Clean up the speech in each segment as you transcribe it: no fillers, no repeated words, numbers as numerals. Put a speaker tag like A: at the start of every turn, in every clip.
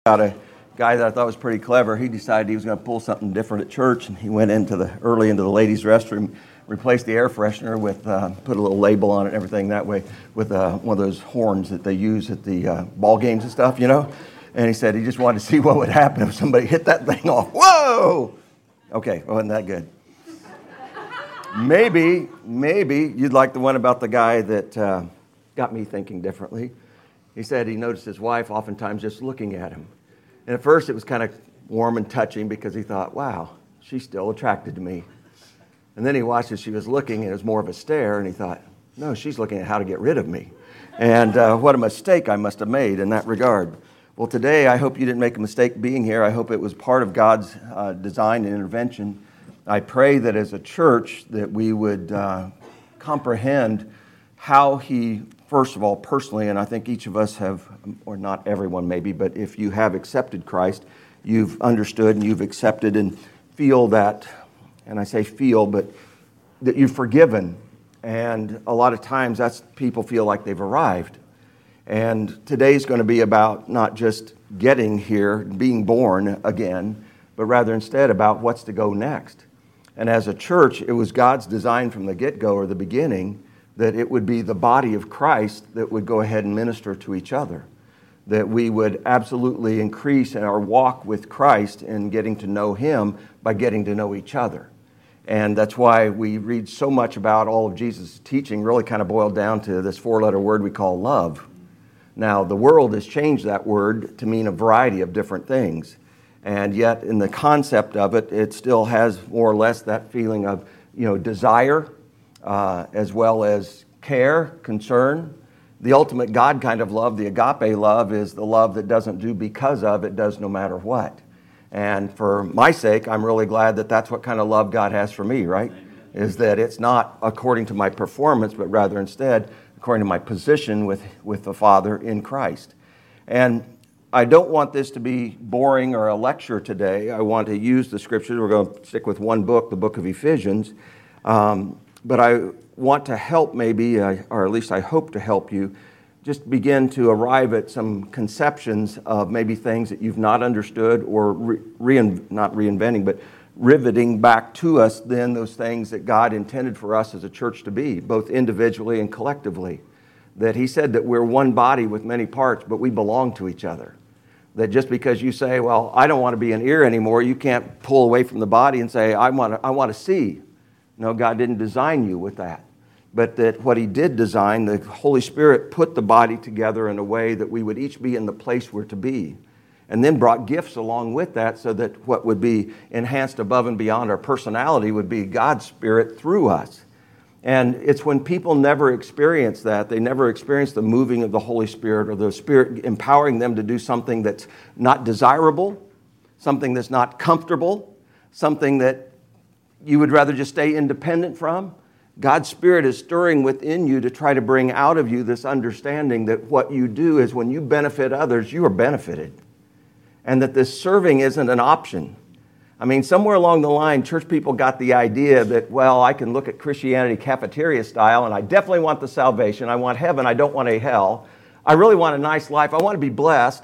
A: Got a guy that I thought was pretty clever. He decided he was going to pull something different at church, and he went early into the ladies' restroom, replaced the air freshener with, put a little label on it and everything that way with one of those horns that they use at the ball games and stuff, you know. And he said he just wanted to see what would happen if somebody hit that thing off. Whoa! Okay, wasn't that good? Maybe you'd like the one about the guy that got me thinking differently. He said he noticed his wife oftentimes just looking at him. And at first it was kind of warm and touching because he thought, wow, she's still attracted to me. And then he watched as she was looking and it was more of a stare, and he thought, no, she's looking at how to get rid of me. And what a mistake I must have made in that regard. Well, today I hope you didn't make a mistake being here. I hope it was part of God's design and intervention. I pray that as a church that we would comprehend how He, first of all, personally, and I think each of us have, or not everyone maybe, but if you have accepted Christ, you've understood and you've accepted and feel that, and I say feel, but that you've forgiven. And a lot of times that's people feel like they've arrived. And today's going to be about not just getting here, being born again, but rather instead about what's to go next. And as a church, it was God's design from the get-go or the beginning that it would be the body of Christ that would go ahead and minister to each other, that we would absolutely increase in our walk with Christ and getting to know Him by getting to know each other. And that's why we read so much about all of Jesus' teaching really kind of boiled down to this four-letter word we call love. Now, the world has changed that word to mean a variety of different things, and yet in the concept of it, it still has more or less that feeling of, desire, as well as care, concern. The ultimate God kind of love, the agape love, is the love that doesn't do because of, it does no matter what. And for my sake, I'm really glad that that's what kind of love God has for me, right? Is that it's not according to my performance, but rather instead according to my position with the Father in Christ. And I don't want this to be boring or a lecture today. I want to use the scriptures. We're going to stick with one book, the book of Ephesians. But I want to help maybe, or at least I hope to help you, just begin to arrive at some conceptions of maybe things that you've not understood or not reinventing, but riveting back to us then those things that God intended for us as a church to be, both individually and collectively. That He said that we're one body with many parts, but we belong to each other. That just because you say, well, I don't want to be an ear anymore, you can't pull away from the body and say, I want to see. No, God didn't design you with that. But that what He did design, the Holy Spirit put the body together in a way that we would each be in the place we're to be. And then brought gifts along with that so that what would be enhanced above and beyond our personality would be God's Spirit through us. And it's when people never experience that, they never experience the moving of the Holy Spirit or the Spirit empowering them to do something that's not desirable, something that's not comfortable, something that you would rather just stay independent from. God's Spirit is stirring within you to try to bring out of you this understanding that what you do is when you benefit others, you are benefited. And that this serving isn't an option. I mean, somewhere along the line, church people got the idea that, well, I can look at Christianity cafeteria style, and I definitely want the salvation. I want heaven. I don't want a hell. I really want a nice life. I want to be blessed,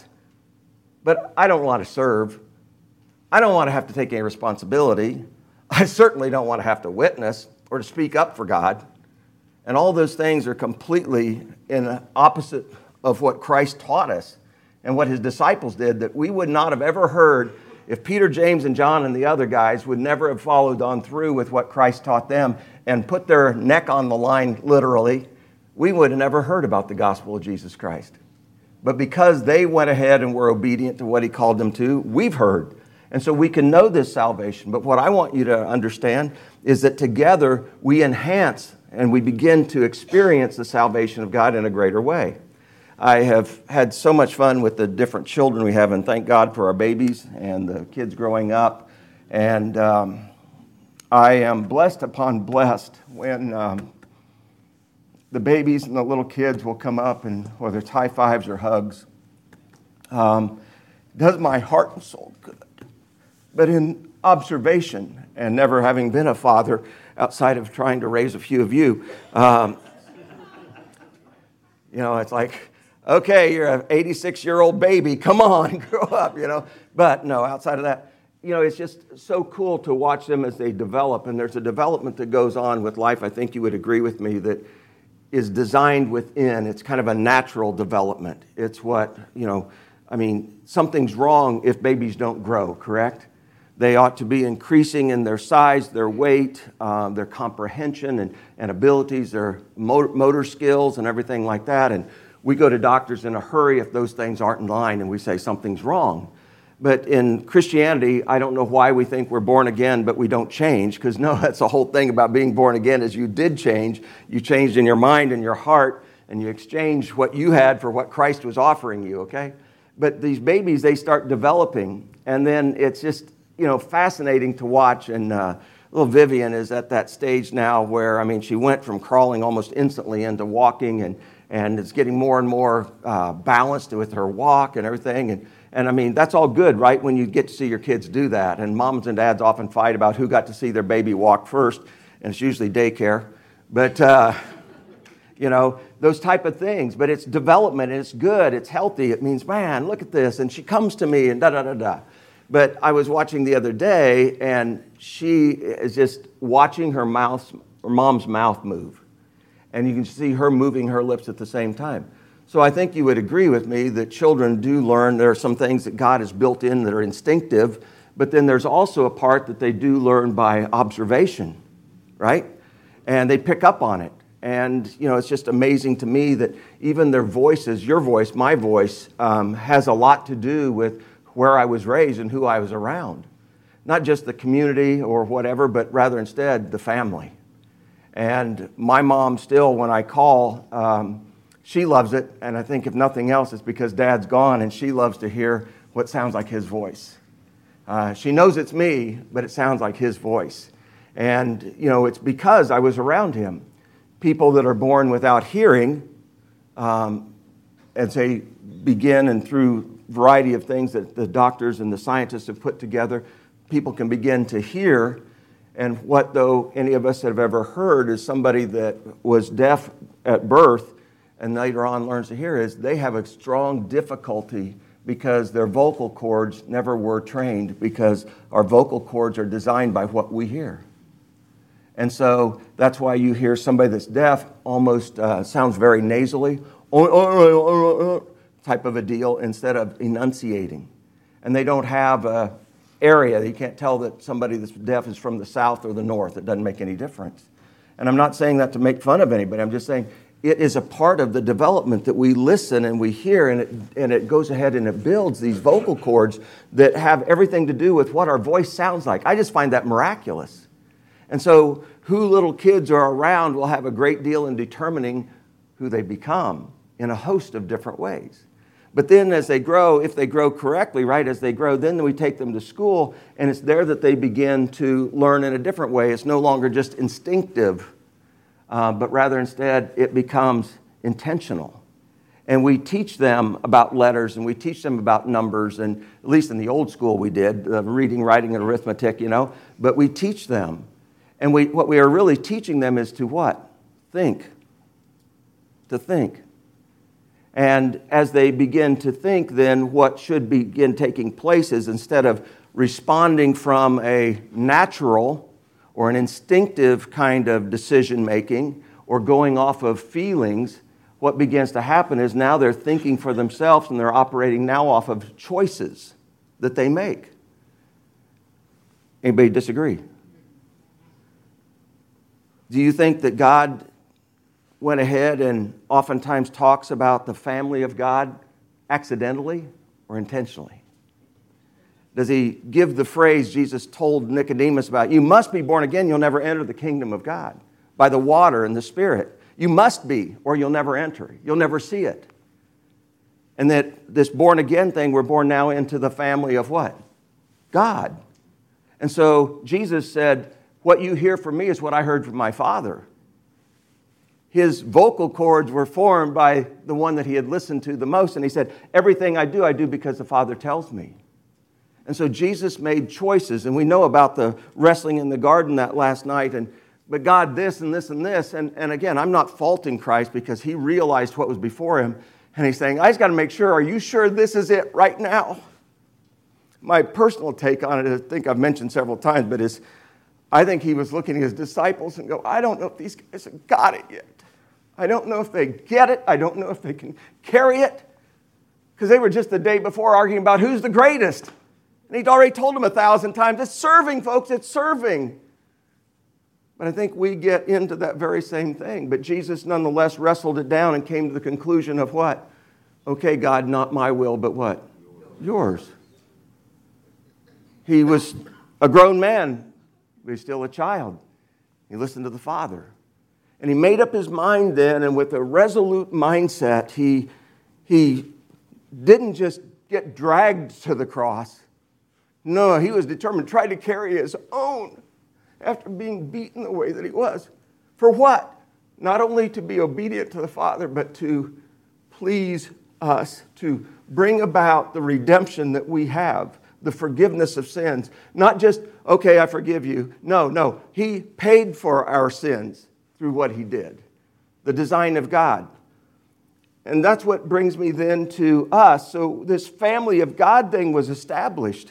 A: but I don't want to serve. I don't want to have to take any responsibility. I certainly don't want to have to witness or to speak up for God. And all those things are completely in the opposite of what Christ taught us and what His disciples did, that we would not have ever heard if Peter, James, and John and the other guys would never have followed on through with what Christ taught them and put their neck on the line, literally, we would have never heard about the gospel of Jesus Christ. But because they went ahead and were obedient to what He called them to, we've heard. And so we can know this salvation. But what I want you to understand is that together we enhance and we begin to experience the salvation of God in a greater way. I have had so much fun with the different children we have, and thank God for our babies and the kids growing up. And I am blessed upon blessed when the babies and the little kids will come up, and whether it's high fives or hugs, does my heart and soul good. But in observation, and never having been a father outside of trying to raise a few of you, it's like Okay, you're an 86-year-old baby. Come on, grow up, But no, outside of that, it's just so cool to watch them as they develop. And there's a development that goes on with life, I think you would agree with me, that is designed within. It's kind of a natural development. It's what, something's wrong if babies don't grow, correct? They ought to be increasing in their size, their weight, their comprehension and abilities, their motor skills and everything like that. And we go to doctors in a hurry if those things aren't in line and we say something's wrong. But in Christianity, I don't know why we think we're born again, but we don't change. Because no, that's the whole thing about being born again is you did change. You changed in your mind and your heart, and you exchanged what you had for what Christ was offering you, okay? But these babies, they start developing, and then it's just, fascinating to watch. And little Vivian is at that stage now where, she went from crawling almost instantly into walking, and it's getting more and more balanced with her walk and everything. And that's all good, right, when you get to see your kids do that. And moms and dads often fight about who got to see their baby walk first, and it's usually daycare. But, those type of things. But it's development, and it's good, it's healthy. It means, man, look at this. And she comes to me, and da-da-da-da. But I was watching the other day, and she is just watching her mom's mouth move. And you can see her moving her lips at the same time. So I think you would agree with me that children do learn. There are some things that God has built in that are instinctive, but then there's also a part that they do learn by observation, right? And they pick up on it. And, it's just amazing to me that even their voices, your voice, my voice, has a lot to do with where I was raised and who I was around. Not just the community or whatever, but rather instead the family. And my mom still, when I call, she loves it, and I think if nothing else, it's because Dad's gone, and she loves to hear what sounds like his voice. She knows it's me, but it sounds like his voice. And, it's because I was around him. People that are born without hearing, as they begin and through a variety of things that the doctors and the scientists have put together, people can begin to hear. And what, though, any of us have ever heard is somebody that was deaf at birth and later on learns to hear is they have a strong difficulty because their vocal cords never were trained, because our vocal cords are designed by what we hear. And so that's why you hear somebody that's deaf almost sounds very nasally, type of a deal, instead of enunciating. And they don't have an area. You can't tell that somebody that's deaf is from the south or the north. It doesn't make any difference. And I'm not saying that to make fun of anybody. I'm just saying it is a part of the development that we listen and we hear, and it goes ahead and it builds these vocal cords that have everything to do with what our voice sounds like. I just find that miraculous. And so who little kids are around will have a great deal in determining who they become in a host of different ways. But then as they grow, if they grow correctly, right, as they grow, then we take them to school, and it's there that they begin to learn in a different way. It's no longer just instinctive, but rather instead it becomes intentional. And we teach them about letters, and we teach them about numbers, and at least in the old school we did, reading, writing, and arithmetic, but we teach them. And what we are really teaching them is to what? Think. To think. And as they begin to think, then what should begin taking place is, instead of responding from a natural or an instinctive kind of decision making or going off of feelings, what begins to happen is now they're thinking for themselves, and they're operating now off of choices that they make. Anybody disagree? Do you think that God went ahead and oftentimes talks about the family of God accidentally or intentionally? Does he give the phrase Jesus told Nicodemus about, you must be born again, you'll never enter the kingdom of God, by the water and the Spirit? You must be, or you'll never enter. You'll never see it. And that this born again thing, we're born now into the family of what? God. And so Jesus said, what you hear from me is what I heard from my Father. His vocal cords were formed by the one that he had listened to the most. And he said, everything I do because the Father tells me. And so Jesus made choices. And we know about the wrestling in the garden that last night. But God, this and this and this. And again, I'm not faulting Christ, because he realized what was before him. And he's saying, I just got to make sure, are you sure this is it right now? My personal take on it, I think I've mentioned several times, but is I think he was looking at his disciples and go, I don't know if these guys have got it yet. I don't know if they get it. I don't know if they can carry it. Because they were just the day before arguing about who's the greatest. And he'd already told them 1,000 times, it's serving, folks, it's serving. But I think we get into that very same thing. But Jesus nonetheless wrestled it down and came to the conclusion of what? Okay, God, not my will, but what? Yours. He was a grown man, but he's still a child. He listened to the Father. And he made up his mind then, and with a resolute mindset, he didn't just get dragged to the cross. No, he was determined to try to carry his own after being beaten the way that he was. For what? Not only to be obedient to the Father, but to please us, to bring about the redemption that we have, the forgiveness of sins. Not just, okay, I forgive you. No. He paid for our sins through what he did. The design of God. And that's what brings me then to us. So this family of God thing was established.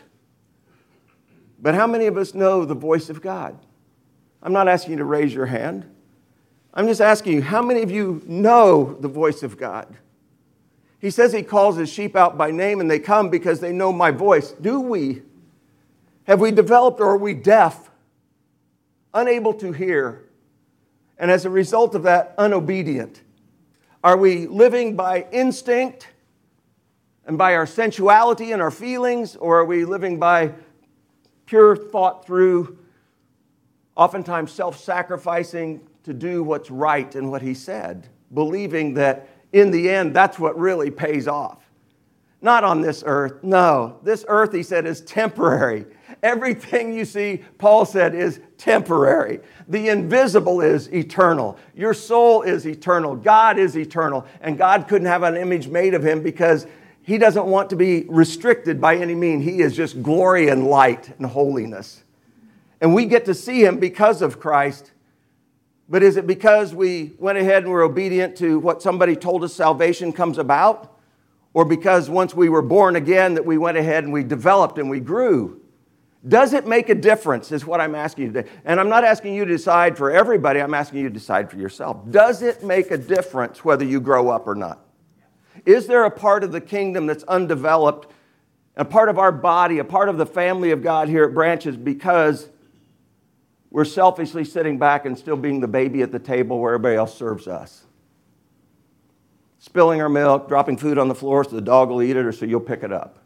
A: But how many of us know the voice of God? I'm not asking you to raise your hand. I'm just asking you, how many of you know the voice of God? He says he calls his sheep out by name and they come because they know my voice. Do we? Have we developed, or are we deaf? Unable to hear? And as a result of that, unobedient? Are we living by instinct and by our sensuality and our feelings, or are we living by pure thought through, oftentimes self-sacrificing to do what's right and what he said, believing that in the end that's what really pays off? Not on this earth. No, this earth, he said, is temporary. Everything you see, Paul said, is temporary. The invisible is eternal. Your soul is eternal. God is eternal. And God couldn't have an image made of him because he doesn't want to be restricted by any means. He is just glory and light and holiness. And we get to see him because of Christ. But is it because we went ahead and were obedient to what somebody told us salvation comes about? Or because once we were born again that we went ahead and we developed and we grew? Does it make a difference is what I'm asking you today. And I'm not asking you to decide for everybody. I'm asking you to decide for yourself. Does it make a difference whether you grow up or not? Is there a part of the kingdom that's undeveloped, a part of our body, a part of the family of God here at Branches because we're selfishly sitting back and still being the baby at the table where everybody else serves us? Spilling our milk, dropping food on the floor so the dog will eat it or so you'll pick it up.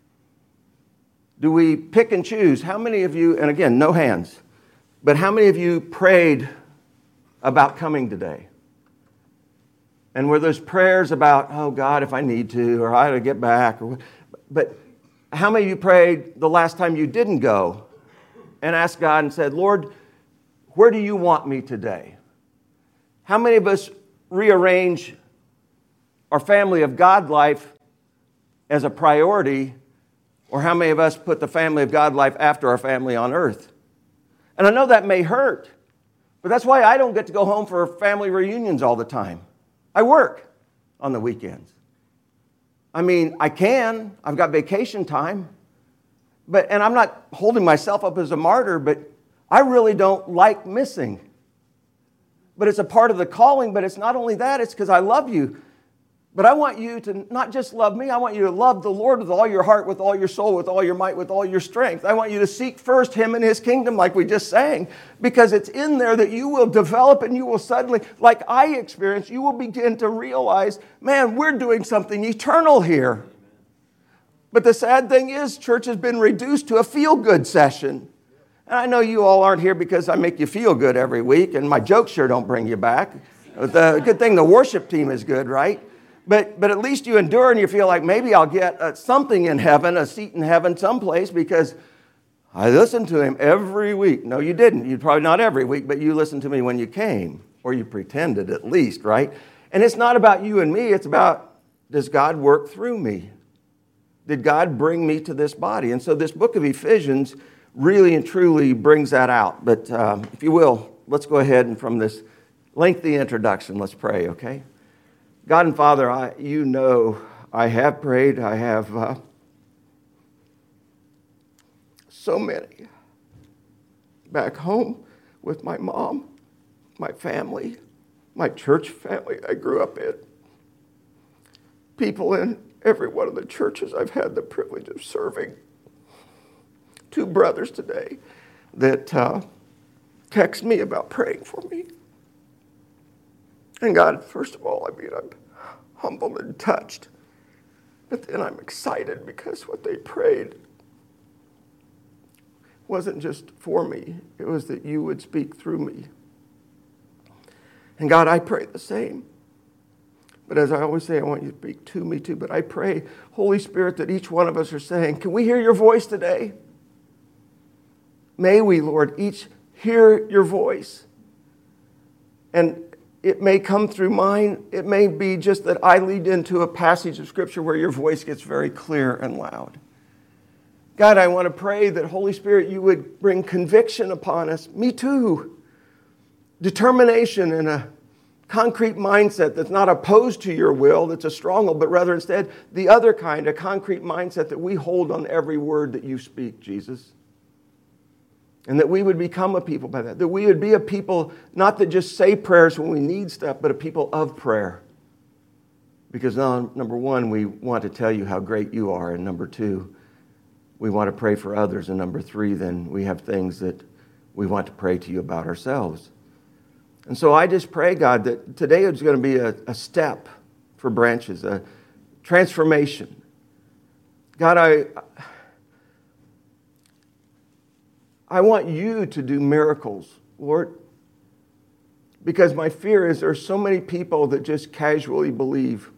A: Do we pick and choose? How many of you, and again, no hands, but how many of you prayed about coming today? And were those prayers about, oh God, if I need to, or I ought to get back? But how many of you prayed the last time you didn't go and asked God and said, Lord, where do you want me today? How many of us rearrange our family of God life as a priority, or how many of us put the family of God life after our family on earth? And I know that may hurt, but that's why I don't get to go home for family reunions all the time. I work on the weekends. I mean, I can. I've got vacation time. And I'm not holding myself up as a martyr, but I really don't like missing. But it's a part of the calling, but it's not only that, it's because I love you. But I want you to not just love me, I want you to love the Lord with all your heart, with all your soul, with all your might, with all your strength. I want you to seek first him and his kingdom like we just sang, because it's in there that you will develop and you will suddenly, like I experienced, you will begin to realize, man, we're doing something eternal here. But the sad thing is, church has been reduced to a feel-good session. And I know you all aren't here because I make you feel good every week, and my jokes sure don't bring you back. The good thing the worship team is good, right? But at least you endure and you feel like maybe I'll get something in heaven, a seat in heaven someplace, because I listened to him every week. No, you didn't. You probably not every week, but you listened to me when you came, or you pretended at least, right? And it's not about you and me. It's about, does God work through me? Did God bring me to this body? And so this book of Ephesians really and truly brings that out. But if you will, let's go ahead and from this lengthy introduction, let's pray, okay? God and Father, I have prayed. I have so many back home with my mom, my family, my church family I grew up in. People in every one of the churches I've had the privilege of serving. 2 brothers today that text me about praying for me. And God, first of all, I'm humbled and touched. But then I'm excited because what they prayed wasn't just for me. It was that you would speak through me. And God, I pray the same. But as I always say, I want you to speak to me too. But I pray, Holy Spirit, that each one of us are saying, can we hear your voice today? May we, Lord, each hear your voice. And it may come through mine. It may be just that I lead into a passage of Scripture where your voice gets very clear and loud. God, I want to pray that, Holy Spirit, you would bring conviction upon us. Me too. Determination and a concrete mindset that's not opposed to your will, that's a stronghold, but rather instead the other kind, a concrete mindset that we hold on every word that you speak, Jesus. And that we would become a people by that. That we would be a people not that just say prayers when we need stuff, but a people of prayer. Because now, number one, we want to tell you how great you are. And number two, we want to pray for others. And number three, then we have things that we want to pray to you about ourselves. And so I just pray, God, that today is going to be a step for Branches, a transformation. God, I want you to do miracles, Lord, because my fear is there's so many people that just casually believe.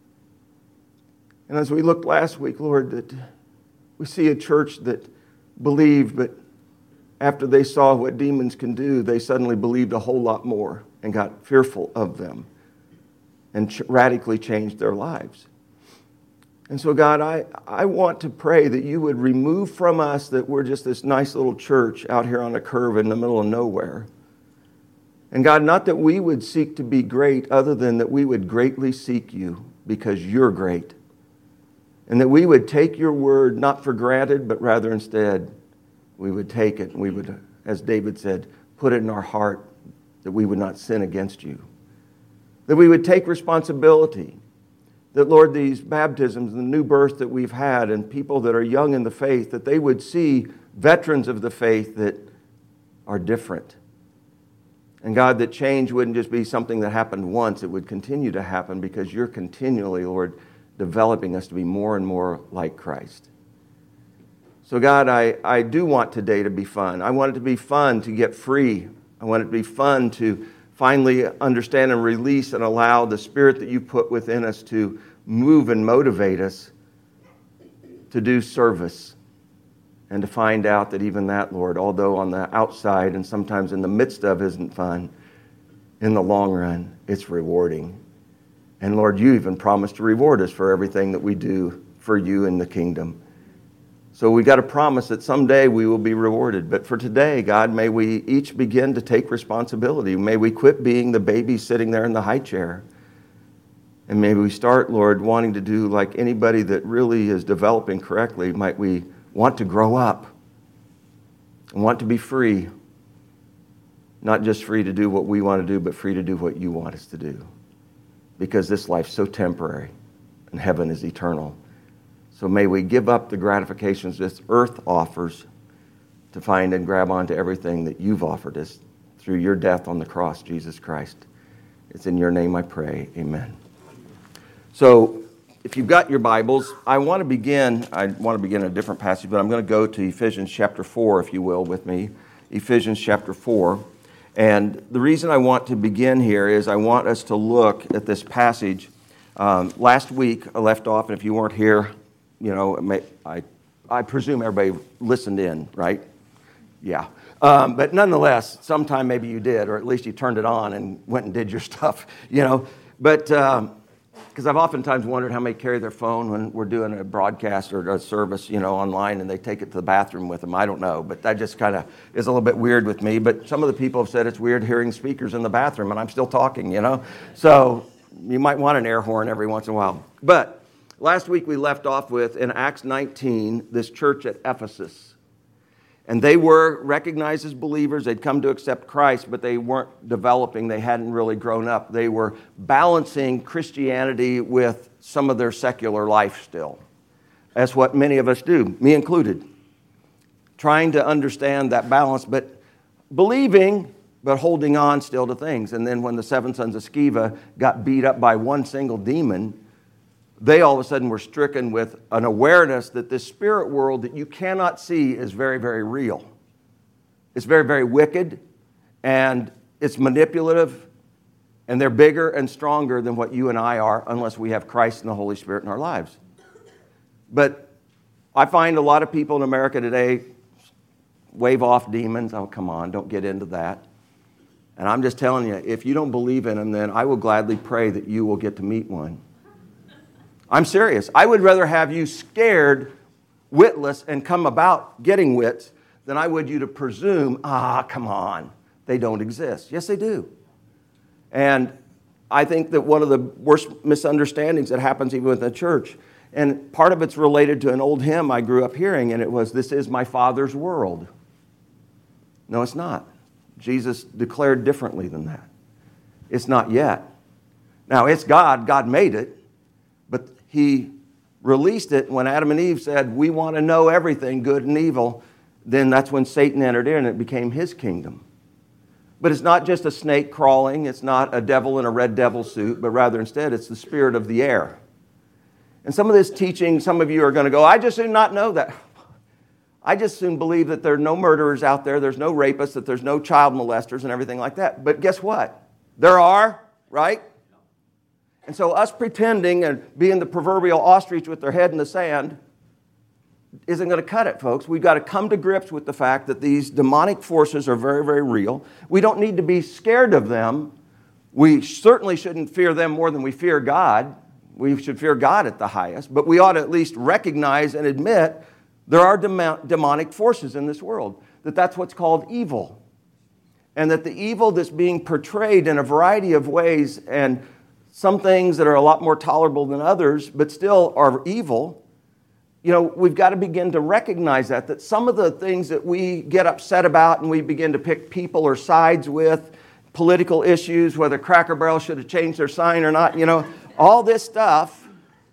A: And as we looked last week, Lord, that we see a church that believed, but after they saw what demons can do, they suddenly believed a whole lot more and got fearful of them and radically changed their lives. And so, God, I want to pray that you would remove from us that we're just this nice little church out here on a curve in the middle of nowhere. And God, not that we would seek to be great, other than that we would greatly seek you because you're great. And that we would take your word not for granted, but rather instead we would take it and we would, as David said, put it in our heart that we would not sin against you. That we would take responsibility. That, Lord, these baptisms and the new birth that we've had and people that are young in the faith, that they would see veterans of the faith that are different. And God, that change wouldn't just be something that happened once. It would continue to happen because you're continually, Lord, developing us to be more and more like Christ. So, God, I do want today to be fun. I want it to be fun to get free. I want it to be fun to finally understand and release and allow the Spirit that you put within us to move and motivate us to do service. And to find out that even that, Lord, although on the outside and sometimes in the midst of isn't fun, in the long run, it's rewarding. And Lord, you even promised to reward us for everything that we do for you in the kingdom. So we got to promise that someday we will be rewarded. But for today, God, may we each begin to take responsibility. May we quit being the baby sitting there in the high chair. And may we start, Lord, wanting to do like anybody that really is developing correctly. Might we want to grow up and want to be free. Not just free to do what we want to do, but free to do what you want us to do. Because this life's so temporary and heaven is eternal. So may we give up the gratifications this earth offers to find and grab onto everything that you've offered us through your death on the cross, Jesus Christ. It's in your name I pray. Amen. So if you've got your Bibles, I want to begin a different passage, but I'm going to go to Ephesians chapter 4, if you will, with me. Ephesians chapter 4. And the reason I want to begin here is I want us to look at this passage. Last week I left off, and if you weren't here, you know, I presume everybody listened in, right? Yeah. But nonetheless, sometime maybe you did, or at least you turned it on and went and did your stuff, you know. But because I've oftentimes wondered how many carry their phone when we're doing a broadcast or a service, you know, online, and they take it to the bathroom with them. I don't know, but that just kind of is a little bit weird with me. But some of the people have said it's weird hearing speakers in the bathroom, and I'm still talking, you know. So you might want an air horn every once in a while. But last week we left off with, in Acts 19, this church at Ephesus. And they were recognized as believers. They'd come to accept Christ, but they weren't developing. They hadn't really grown up. They were balancing Christianity with some of their secular life still. That's what many of us do, me included. Trying to understand that balance, but believing, but holding on still to things. And then when the seven sons of Sceva got beat up by one single demon, they all of a sudden were stricken with an awareness that this spirit world that you cannot see is very, very real. It's very, very wicked, and it's manipulative, and they're bigger and stronger than what you and I are unless we have Christ and the Holy Spirit in our lives. But I find a lot of people in America today wave off demons. Oh, come on, don't get into that. And I'm just telling you, if you don't believe in them, then I will gladly pray that you will get to meet one. I'm serious. I would rather have you scared, witless, and come about getting wits than I would you to presume, come on, they don't exist. Yes, they do. And I think that one of the worst misunderstandings that happens even within the church, and part of it's related to an old hymn I grew up hearing, and it was, "This is my Father's world." No, it's not. Jesus declared differently than that. It's not yet. Now, it's God. God made it. But he released it when Adam and Eve said, we want to know everything, good and evil. Then that's when Satan entered in and it became his kingdom. But it's not just a snake crawling. It's not a devil in a red devil suit, but rather instead it's the spirit of the air. And some of this teaching, some of you are going to go, I just do not know that. I just soon believe that there are no murderers out there, there's no rapists, that there's no child molesters and everything like that. But guess what? There are, right? And so us pretending and being the proverbial ostrich with their head in the sand isn't going to cut it, folks. We've got to come to grips with the fact that these demonic forces are very, very real. We don't need to be scared of them. We certainly shouldn't fear them more than we fear God. We should fear God at the highest. But we ought to at least recognize and admit there are demonic forces in this world, that's what's called evil. And that the evil that's being portrayed in a variety of ways, and some things that are a lot more tolerable than others, but still are evil, we've got to begin to recognize that some of the things that we get upset about and we begin to pick people or sides with, political issues, whether Cracker Barrel should have changed their sign or not, all this stuff,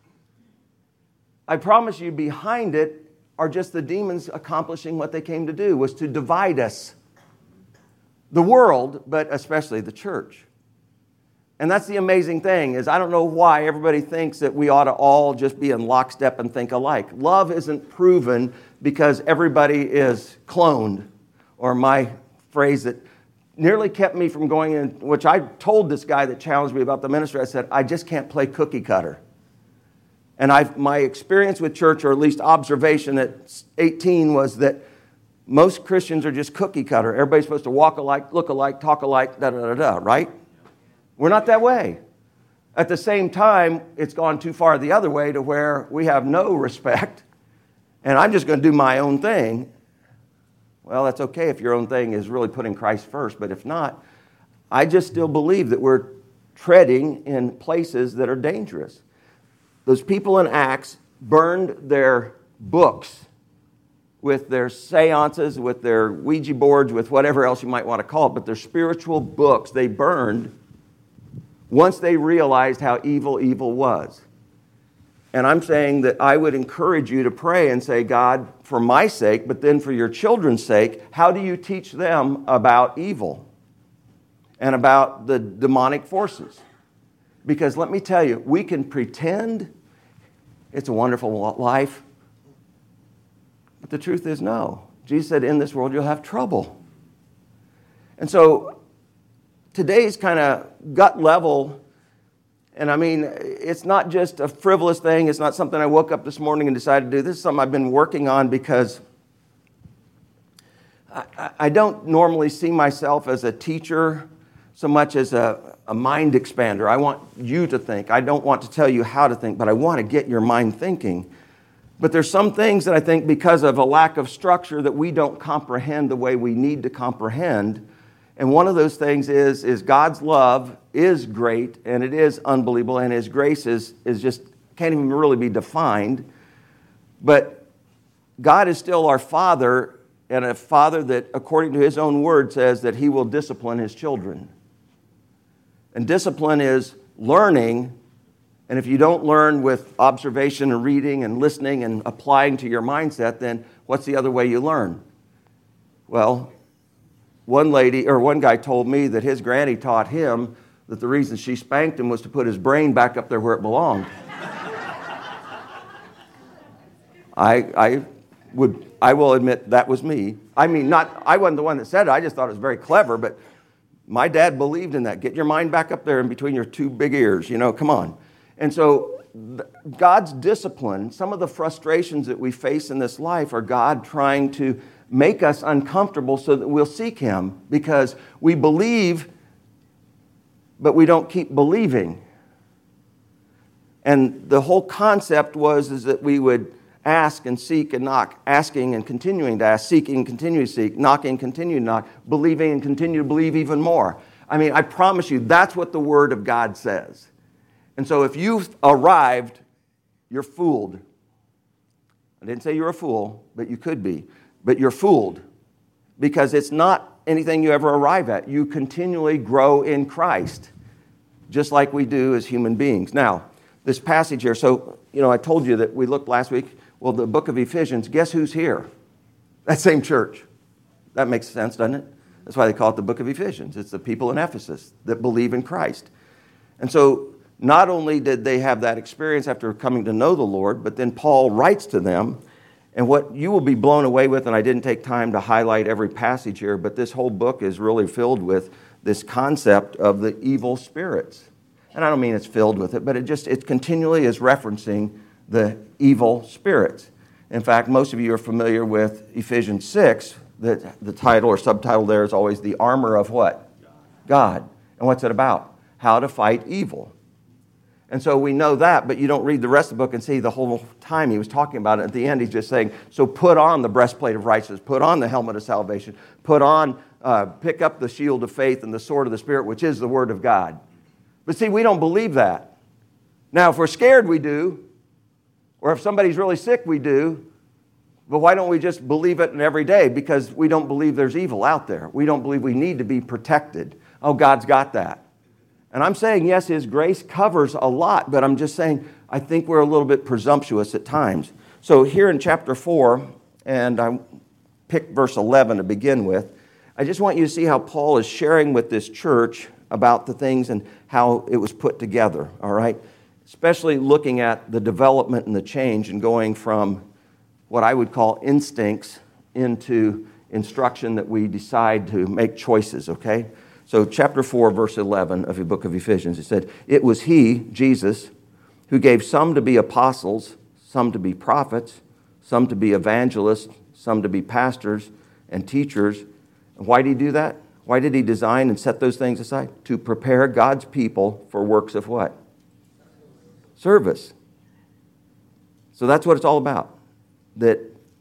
A: I promise you behind it are just the demons accomplishing what they came to do, was to divide us. The world, but especially the church. And that's the amazing thing, is I don't know why everybody thinks that we ought to all just be in lockstep and think alike. Love isn't proven because everybody is cloned. Or my phrase that nearly kept me from going in, which I told this guy that challenged me about the ministry, I said, I just can't play cookie cutter. And my experience with church, or at least observation at 18, was that most Christians are just cookie cutter. Everybody's supposed to walk alike, look alike, talk alike, right? We're not that way. At the same time, it's gone too far the other way to where we have no respect, and I'm just going to do my own thing. Well, that's okay if your own thing is really putting Christ first, but if not, I just still believe that we're treading in places that are dangerous. Those people in Acts burned their books with their seances, with their Ouija boards, with whatever else you might want to call it, but their spiritual books they burned once they realized how evil was. And I'm saying that I would encourage you to pray and say, God, for my sake, but then for your children's sake, how do you teach them about evil and about the demonic forces? Because let me tell you, we can pretend it's a wonderful life, but the truth is no. Jesus said, in this world you'll have trouble. And so today's kind of gut level, and I mean, it's not just a frivolous thing. It's not something I woke up this morning and decided to do. This is something I've been working on because I don't normally see myself as a teacher so much as a mind expander. I want you to think. I don't want to tell you how to think, but I want to get your mind thinking. But there's some things that I think because of a lack of structure that we don't comprehend the way we need to comprehend. And one of those things is God's love is great, and it is unbelievable, and His grace is just, can't even really be defined. But God is still our Father, and a Father that, according to His own word, says that He will discipline His children. And discipline is learning, and if you don't learn with observation and reading and listening and applying to your mindset, then what's the other way you learn? Well, one guy told me that his granny taught him that the reason she spanked him was to put his brain back up there where it belonged. I will admit that was me. I mean, I wasn't the one that said it. I just thought it was very clever, but my dad believed in that. Get your mind back up there in between your two big ears, come on. And so God's discipline, some of the frustrations that we face in this life are God trying to make us uncomfortable so that we'll seek Him, because we believe, but we don't keep believing. And the whole concept is that we would ask and seek and knock, asking and continuing to ask, seeking and continue to seek, knocking and continue to knock, believing and continue to believe even more. I mean, I promise you, that's what the Word of God says. And so if you've arrived, you're fooled. I didn't say you're a fool, but you could be. But you're fooled, because it's not anything you ever arrive at. You continually grow in Christ, just like we do as human beings. Now, this passage here, so, I told you that we looked last week. Well, the book of Ephesians, guess who's here? That same church. That makes sense, doesn't it? That's why they call it the book of Ephesians. It's the people in Ephesus that believe in Christ. And so not only did they have that experience after coming to know the Lord, but then Paul writes to them. And what you will be blown away with, and I didn't take time to highlight every passage here, but this whole book is really filled with this concept of the evil spirits. And I don't mean it's filled with it, but it continually is referencing the evil spirits. In fact, most of you are familiar with Ephesians 6, that the title or subtitle there is always the armor of what? God. And what's it about? How to fight evil. And so we know that, but you don't read the rest of the book and see the whole time he was talking about it. At the end, he's just saying, so put on the breastplate of righteousness, put on the helmet of salvation, pick up the shield of faith and the sword of the Spirit, which is the Word of God. But see, we don't believe that. Now, if we're scared, we do. Or if somebody's really sick, we do. But why don't we just believe it every day? Because we don't believe there's evil out there. We don't believe we need to be protected. Oh, God's got that. And I'm saying, yes, His grace covers a lot, but I'm just saying I think we're a little bit presumptuous at times. So here in chapter 4, and I picked verse 11 to begin with, I just want you to see how Paul is sharing with this church about the things and how it was put together, all right? Especially looking at the development and the change and going from what I would call instincts into instruction that we decide to make choices, okay? So chapter 4, verse 11 of the book of Ephesians, it said, "It was He, Jesus, who gave some to be apostles, some to be prophets, some to be evangelists, some to be pastors and teachers." And why did He do that? Why did He design and set those things aside? To prepare God's people for works of what? Service. So that's what it's all about. That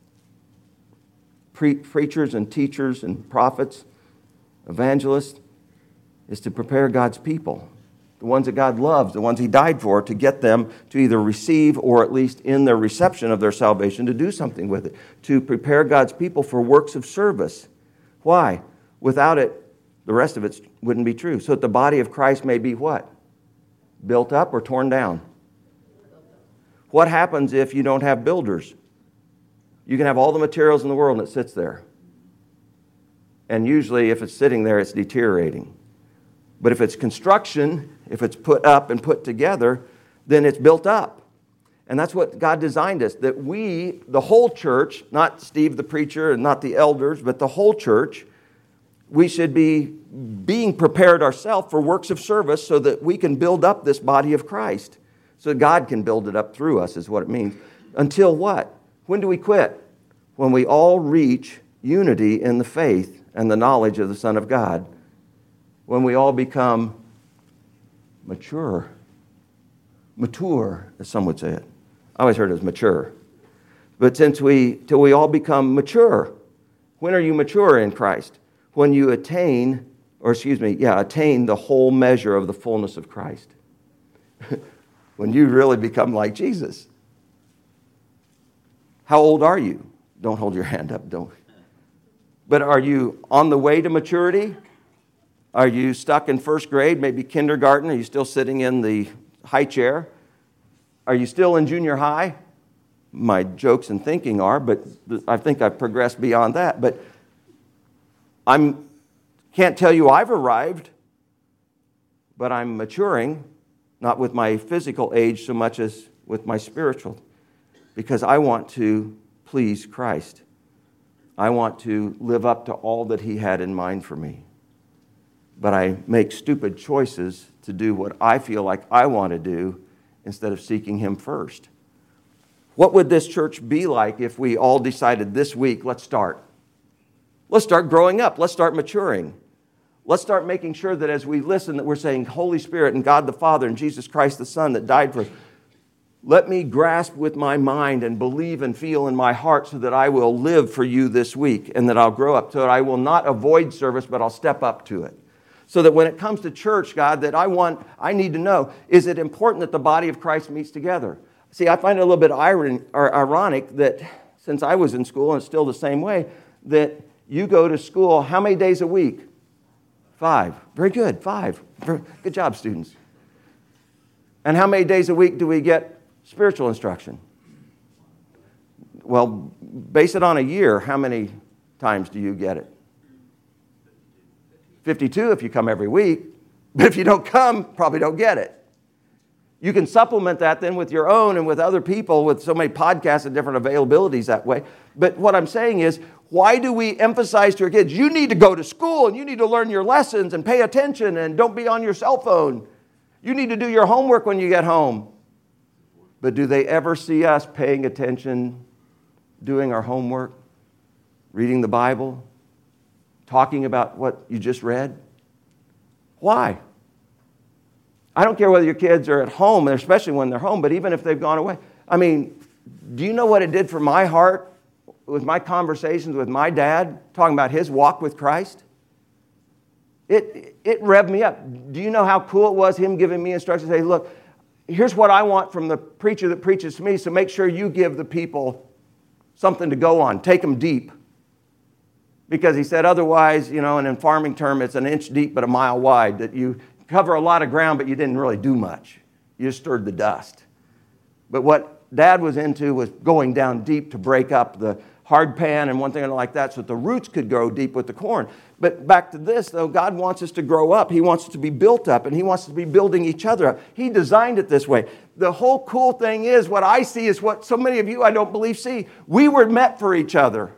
A: preachers and teachers and prophets, evangelists, is to prepare God's people, the ones that God loves, the ones He died for, to get them to either receive or at least in their reception of their salvation to do something with it, to prepare God's people for works of service. Why? Without it, the rest of it wouldn't be true. So that the body of Christ may be what? Built up or torn down? What happens if you don't have builders? You can have all the materials in the world and it sits there. And usually if it's sitting there, it's deteriorating. But if it's construction, if it's put up and put together, then it's built up. And that's what God designed us, that we, the whole church, not Steve the preacher and not the elders, but the whole church, we should be being prepared ourselves for works of service so that we can build up this body of Christ. So God can build it up through us is what it means. Until what? When do we quit? When we all reach unity in the faith and the knowledge of the Son of God. When we all become mature, as some would say it. I always heard it as mature. But till we all become mature. When are you mature in Christ? When you attain attain the whole measure of the fullness of Christ. When you really become like Jesus. How old are you? Don't hold your hand up, don't. But are you on the way to maturity? Are you stuck in first grade, maybe kindergarten? Are you still sitting in the high chair? Are you still in junior high? My jokes and thinking are, but I think I've progressed beyond that. But can't tell you I've arrived, but I'm maturing, not with my physical age so much as with my spiritual, because I want to please Christ. I want to live up to all that He had in mind for me. But I make stupid choices to do what I feel like I want to do instead of seeking Him first. What would this church be like if we all decided this week, let's start? Let's start growing up. Let's start maturing. Let's start making sure that as we listen that we're saying, Holy Spirit and God the Father and Jesus Christ the Son that died for us, let me grasp with my mind and believe and feel in my heart so that I will live for you this week and that I'll grow up so that I will not avoid service, but I'll step up to it. So that when it comes to church, God, that I need to know, is it important that the body of Christ meets together? See, I find it a little bit ironic that since I was in school, and it's still the same way, that you go to school how many days a week? 5. Very good, 5. Good job, students. And how many days a week do we get spiritual instruction? Well, base it on a year. How many times do you get it? 52 if you come every week. But if you don't come, probably don't get it. You can supplement that then with your own and with other people with so many podcasts and different availabilities that way. But what I'm saying is, why do we emphasize to our kids, you need to go to school and you need to learn your lessons and pay attention and don't be on your cell phone. You need to do your homework when you get home. But do they ever see us paying attention, doing our homework, reading the Bible, talking about what you just read? Why? I don't care whether your kids are at home, especially when they're home, but even if they've gone away. I mean, do you know what it did for my heart with my conversations with my dad, talking about his walk with Christ? It revved me up. Do you know how cool it was, him giving me instructions, say, look, here's what I want from the preacher that preaches to me, so make sure you give the people something to go on. Take them deep. Because he said otherwise, and in farming term, it's an inch deep but a mile wide, that you cover a lot of ground, but you didn't really do much. You just stirred the dust. But what Dad was into was going down deep to break up the hard pan and one thing like that so that the roots could grow deep with the corn. But back to this, though, God wants us to grow up. He wants us to be built up, and He wants us to be building each other up. He designed it this way. The whole cool thing is, what I see is what so many of you, I don't believe, see. We were meant for each other.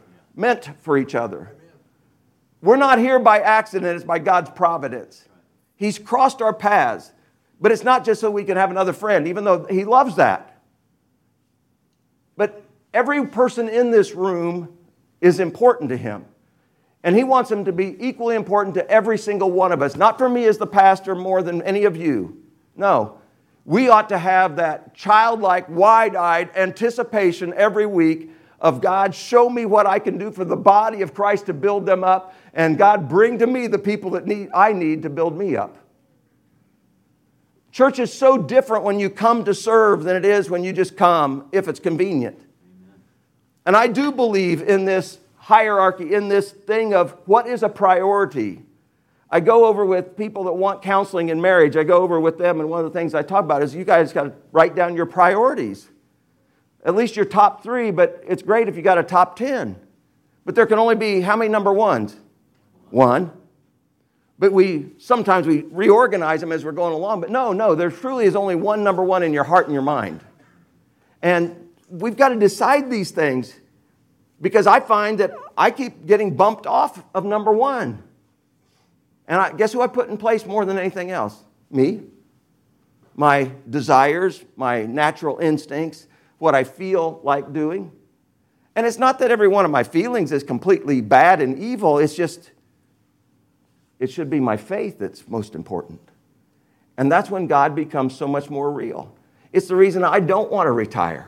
A: We're not here by accident. It's by God's providence. He's crossed our paths. But it's not just so we can have another friend, even though He loves that. But every person in this room is important to Him. And He wants them to be equally important to every single one of us. Not for me as the pastor more than any of you. No. We ought to have that childlike, wide-eyed anticipation every week of God, show me what I can do for the body of Christ to build them up. And God, bring to me the people that I need to build me up. Church is so different when you come to serve than it is when you just come if it's convenient. And I do believe in this hierarchy, in this thing of what is a priority. I go over with people that want counseling in marriage. I go over with them, and one of the things I talk about is you guys got to write down your priorities. At least your top 3, but it's great if you got a top 10. But there can only be how many number ones? 1. But sometimes we reorganize them as we're going along. But no, there truly is only one number 1 in your heart and your mind. And we've got to decide these things, because I find that I keep getting bumped off of number 1. And guess who I put in place more than anything else? Me. My desires, my natural instincts, what I feel like doing. And it's not that every one of my feelings is completely bad and evil. It's just, it should be my faith that's most important. And that's when God becomes so much more real. It's the reason I don't want to retire.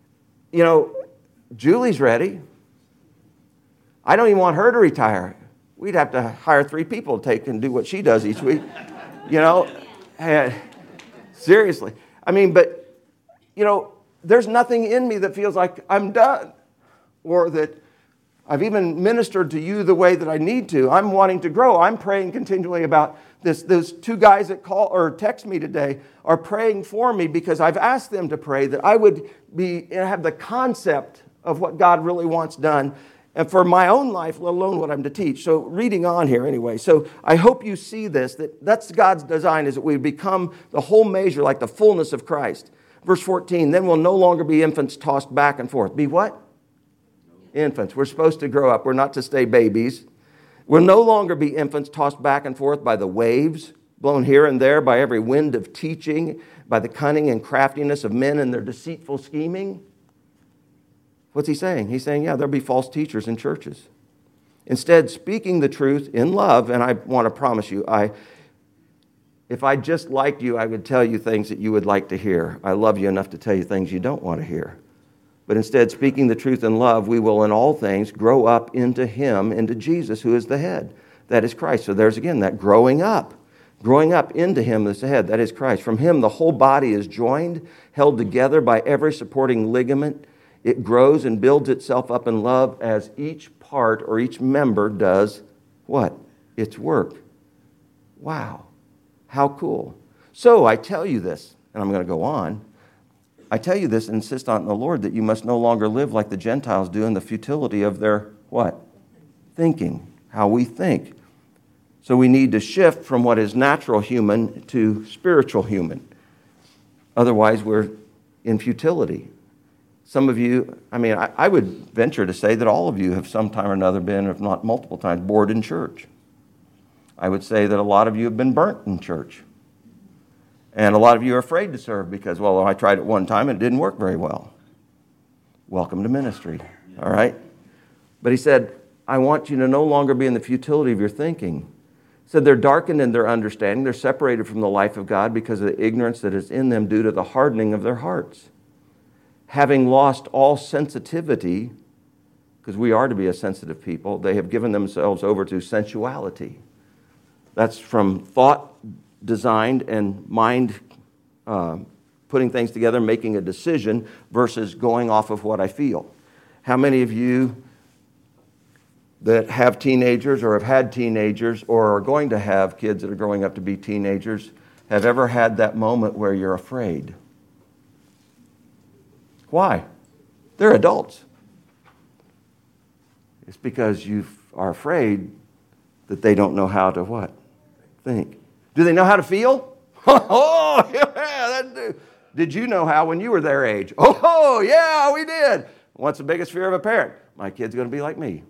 A: Julie's ready. I don't even want her to retire. we'd have to hire 3 people to take and do what she does each week. You know, and seriously. I mean, but, you know, there's nothing in me that feels like I'm done or that I've even ministered to you the way that I need to. I'm wanting to grow. I'm praying continually about this. Those 2 guys that call or text me today are praying for me because I've asked them to pray that I would have the concept of what God really wants done and for my own life, let alone what I'm to teach. So reading on here anyway. So I hope you see this, that's God's design, is that we become the whole measure like the fullness of Christ. Verse 14, then we'll no longer be infants tossed back and forth. Be what? Infants. We're supposed to grow up. We're not to stay babies. We'll no longer be infants tossed back and forth by the waves, blown here and there by every wind of teaching, by the cunning and craftiness of men and their deceitful scheming. What's he saying? He's saying, yeah, there'll be false teachers in churches. Instead, speaking the truth in love, and I want to promise you, if I just liked you, I would tell you things that you would like to hear. I love you enough to tell you things you don't want to hear. But instead, speaking the truth in love, we will in all things grow up into Him, into Jesus, who is the head. That is Christ. So there's again that growing up into Him that's the head. That is Christ. From Him, the whole body is joined, held together by every supporting ligament. It grows and builds itself up in love as each part or each member does what? Its work. Wow. How cool. So I tell you this, and I'm going to go on. I tell you this and insist on the Lord that you must no longer live like the Gentiles do in the futility of their what? Thinking. How we think. So we need to shift from what is natural human to spiritual human. Otherwise, we're in futility. Some of you, I would venture to say that all of you have sometime or another been, if not multiple times, bored in church. I would say that a lot of you have been burnt in church. And a lot of you are afraid to serve because, well, I tried it one time and it didn't work very well. Welcome to ministry, all right? But he said, I want you to no longer be in the futility of your thinking. He said they're darkened in their understanding. They're separated from the life of God because of the ignorance that is in them due to the hardening of their hearts. Having lost all sensitivity, because we are to be a sensitive people, they have given themselves over to sensuality. That's from thought designed and mind putting things together, making a decision versus going off of what I feel. How many of you that have teenagers or have had teenagers or are going to have kids that are growing up to be teenagers have ever had that moment where you're afraid? Why? They're adults. It's because you are afraid that they don't know how to what? Think. Do they know how to feel? Oh, yeah, did you know how when you were their age? Oh, yeah, we did. What's the biggest fear of a parent? My kid's going to be like me.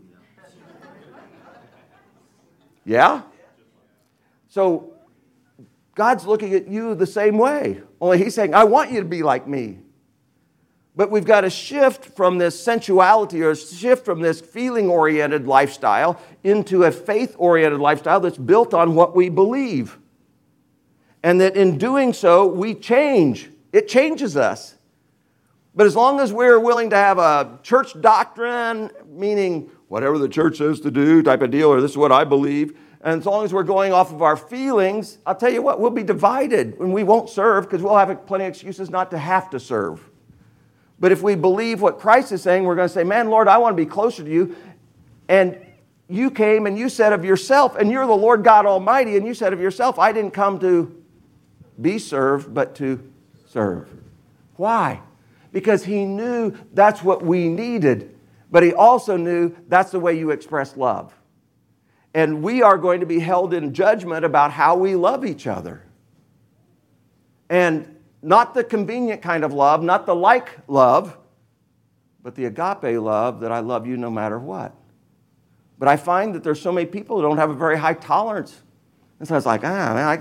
A: Yeah? So God's looking at you the same way. Only He's saying, I want you to be like me. But we've got to shift from this sensuality or shift from this feeling-oriented lifestyle into a faith-oriented lifestyle that's built on what we believe. And that in doing so, we change. It changes us. But as long as we're willing to have a church doctrine, meaning whatever the church says to do type of deal, or this is what I believe, and as long as we're going off of our feelings, I'll tell you what, we'll be divided and we won't serve because we'll have plenty of excuses not to have to serve. But if we believe what Christ is saying, we're going to say, man, Lord, I want to be closer to you. And you came and you said of yourself, and you're the Lord God Almighty, and you said of yourself, I didn't come to be served, but to serve. Why? Because He knew that's what we needed, but He also knew that's the way you express love. And we are going to be held in judgment about how we love each other. And not the convenient kind of love, not the like love, but the agape love that I love you no matter what. But I find that there's so many people who don't have a very high tolerance. And so I was like,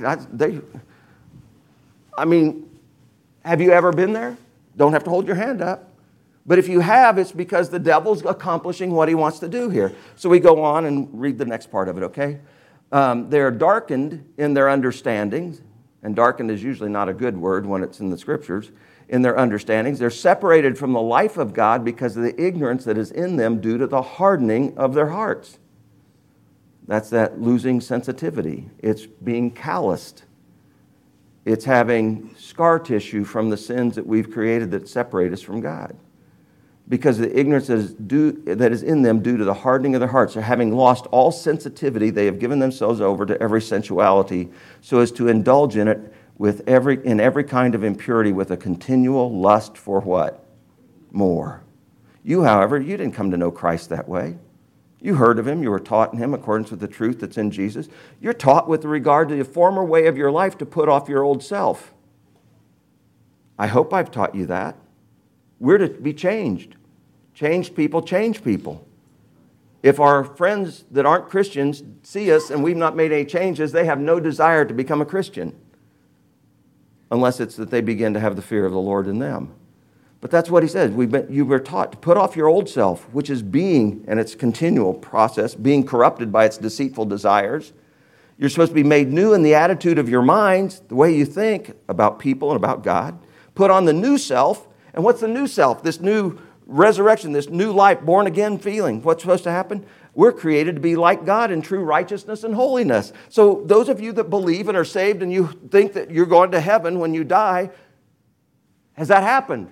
A: have you ever been there? Don't have to hold your hand up. But if you have, it's because the devil's accomplishing what he wants to do here. So we go on and read the next part of it, okay? They're darkened in their understandings. And darkened is usually not a good word when it's in the Scriptures, in their understandings. They're separated from the life of God because of the ignorance that is in them due to the hardening of their hearts. That's that losing sensitivity. It's being calloused. It's having scar tissue from the sins that we've created that separate us from God. Because of the ignorance that is in them due to the hardening of their hearts. So having lost all sensitivity, they have given themselves over to every sensuality so as to indulge in it in every kind of impurity with a continual lust for what? More. You, however, you didn't come to know Christ that way. You heard of him. You were taught in him according to the truth that's in Jesus. You're taught with regard to the former way of your life to put off your old self. I hope I've taught you that. We're to be changed. Changed people change people. If our friends that aren't Christians see us and we've not made any changes, they have no desire to become a Christian. Unless it's that they begin to have the fear of the Lord in them. But that's what he says. You were taught to put off your old self, which is being, and its continual process, being corrupted by its deceitful desires. You're supposed to be made new in the attitude of your minds, the way you think about people and about God. Put on the new self. And what's the new self? This new resurrection, this new life, born again feeling. What's supposed to happen? We're created to be like God in true righteousness and holiness. So those of you that believe and are saved and you think that you're going to heaven when you die, has that happened?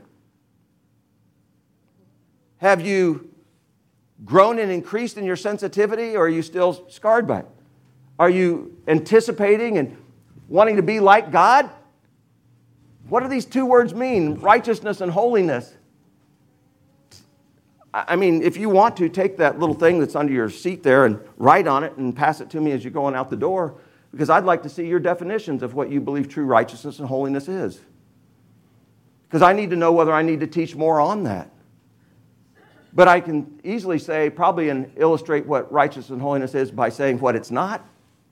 A: Have you grown and increased in your sensitivity, or are you still scarred by it? Are you anticipating and wanting to be like God? What do these two words mean, righteousness and holiness? I mean, if you want to, take that little thing that's under your seat there and write on it and pass it to me as you're going out the door, because I'd like to see your definitions of what you believe true righteousness and holiness is. Because I need to know whether I need to teach more on that. But I can easily say, probably, and illustrate what righteousness and holiness is by saying what it's not.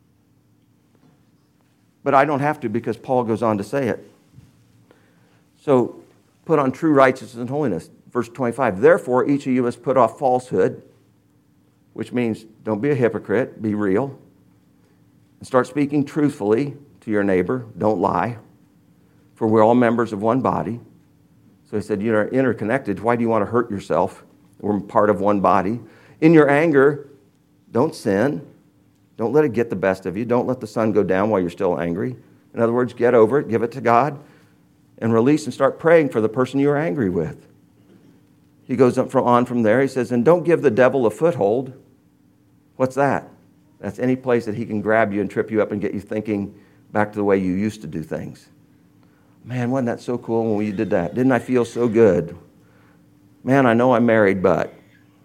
A: But I don't have to, because Paul goes on to say it. So, put on true righteousness and holiness. Verse 25, therefore each of you must put off falsehood, which means don't be a hypocrite, be real. And start speaking truthfully to your neighbor, don't lie. For we're all members of one body. So he said, you're interconnected. Why do you want to hurt yourself? We're part of one body. In your anger, don't sin. Don't let it get the best of you. Don't let the sun go down while you're still angry. In other words, get over it, give it to God, and release and start praying for the person you're angry with. He goes on from there. He says, and don't give the devil a foothold. What's that? That's any place that he can grab you and trip you up and get you thinking back to the way you used to do things. Man, wasn't that so cool when you did that? Didn't I feel so good? Man, I know I'm married, but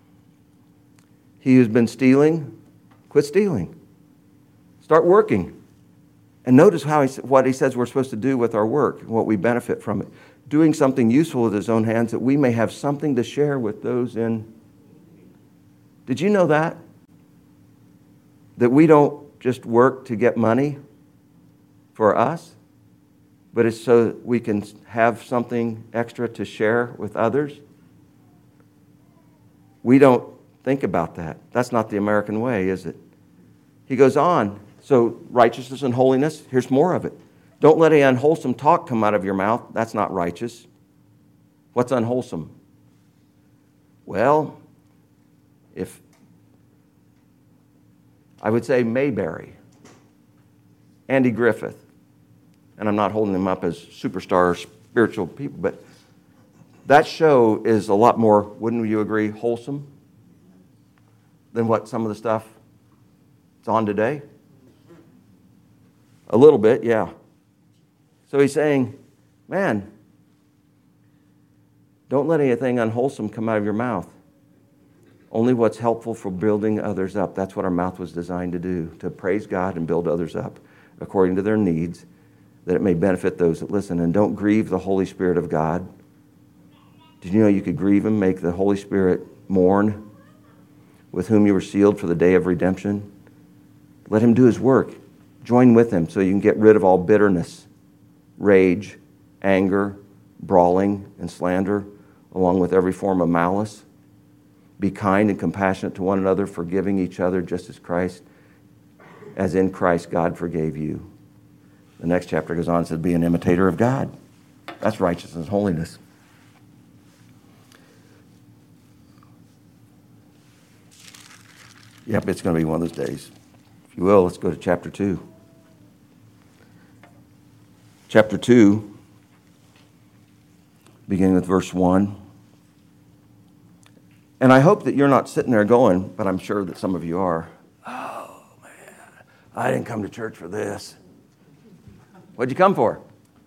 A: he who's been stealing, quit stealing. Start working. And notice what he says we're supposed to do with our work, what we benefit from it. Doing something useful with his own hands that we may have something to share with those in. Did you know that? That we don't just work to get money for us, but it's so we can have something extra to share with others? We don't think about that. That's not the American way, is it? He goes on. So righteousness and holiness, here's more of it. Don't let any unwholesome talk come out of your mouth. That's not righteous. What's unwholesome? Well, if I would say Mayberry, Andy Griffith, and I'm not holding them up as superstar spiritual people, but that show is a lot more, wouldn't you agree, wholesome than what some of the stuff that's on today? A little bit, yeah. So he's saying, man, don't let anything unwholesome come out of your mouth. Only what's helpful for building others up. That's what our mouth was designed to do, to praise God and build others up according to their needs, that it may benefit those that listen. And don't grieve the Holy Spirit of God. Did you know you could grieve him, make the Holy Spirit mourn, with whom you were sealed for the day of redemption? Let him do his work. Join with him so you can get rid of all bitterness, rage, anger, brawling, and slander, along with every form of malice. Be kind and compassionate to one another, forgiving each other just as in Christ God forgave you. The next chapter goes on and says, be an imitator of God. That's righteousness and holiness. Yep, it's going to be one of those days. you will, let's go to chapter 2. Chapter 2, beginning with verse 1. And I hope that you're not sitting there going, but I'm sure that some of you are, oh, man, I didn't come to church for this. What'd you come for?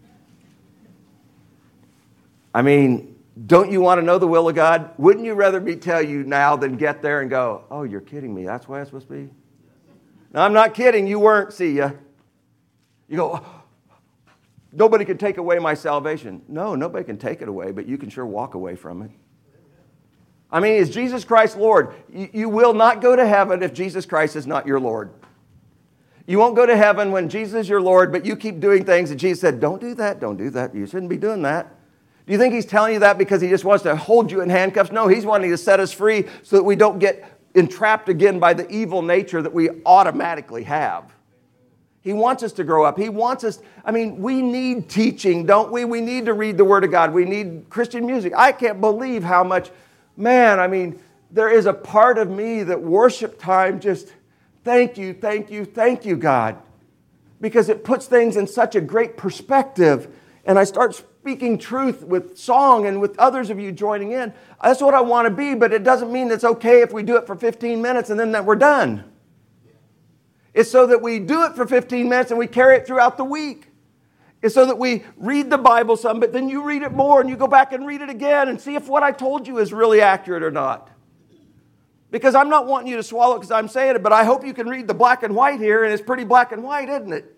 A: I mean, don't you want to know the will of God? Wouldn't you rather me tell you now than get there and go, oh, you're kidding me. That's why it's supposed to be? No, I'm not kidding. You weren't. See ya. You go, oh, nobody can take away my salvation. No, nobody can take it away, but you can sure walk away from it. I mean, is Jesus Christ Lord? You will not go to heaven if Jesus Christ is not your Lord. You won't go to heaven when Jesus is your Lord, but you keep doing things that Jesus said, don't do that, don't do that. You shouldn't be doing that. Do you think he's telling you that because he just wants to hold you in handcuffs? No, he's wanting to set us free so that we don't get entrapped again by the evil nature that we automatically have. He wants us to grow up. He wants us, I mean, we need teaching, don't we? We need to read the Word of God. We need Christian music. I can't believe how much, man, I mean, there is a part of me that worship time just, thank you, God. Because it puts things in such a great perspective. And I start speaking truth with song and with others of you joining in. That's what I want to be, but it doesn't mean it's okay if we do it for 15 minutes and then that we're done. It's so that we do it for 15 minutes and we carry it throughout the week. It's so that we read the Bible some, but then you read it more and you go back and read it again and see if what I told you is really accurate or not. Because I'm not wanting you to swallow it because I'm saying it, but I hope you can read the black and white here, and it's pretty black and white, isn't it?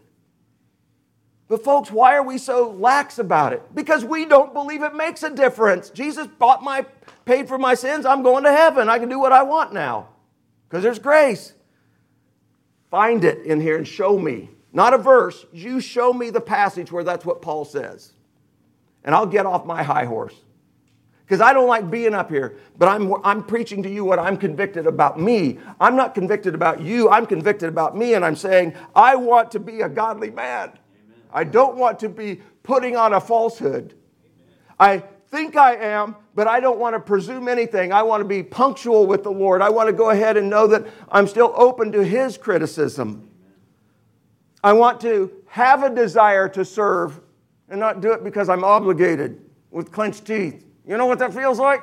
A: But folks, why are we so lax about it? Because we don't believe it makes a difference. Jesus paid for my sins. I'm going to heaven. I can do what I want now because there's grace. Find it in here and show me. Not a verse. You show me the passage where that's what Paul says. And I'll get off my high horse. Because I don't like being up here. But I'm preaching to you what I'm convicted about me. I'm not convicted about you. I'm convicted about me. And I'm saying, I want to be a godly man. Amen. I don't want to be putting on a falsehood. Amen. I think I am, but I don't want to presume anything. I want to be punctual with the Lord. I want to go ahead and know that I'm still open to His criticism. I want to have a desire to serve and not do it because I'm obligated with clenched teeth. You know what that feels like?